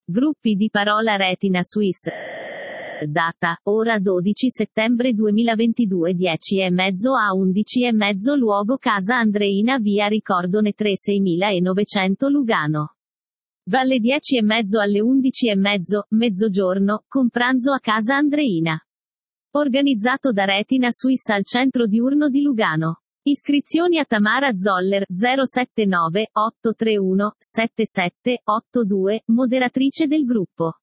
Gruppi di parola Retina Suisse. Data, ora 12 settembre 2022 10:30 a 11:30 Luogo Casa Andreina via Ricordone 3 6900 Lugano. Dalle 10:30 alle 11:30, mezzogiorno, con pranzo a Casa Andreina. Organizzato da Retina Suisse al centro diurno di Lugano. Iscrizioni a Tamara Zoller, 079 831 77 82, moderatrice del gruppo.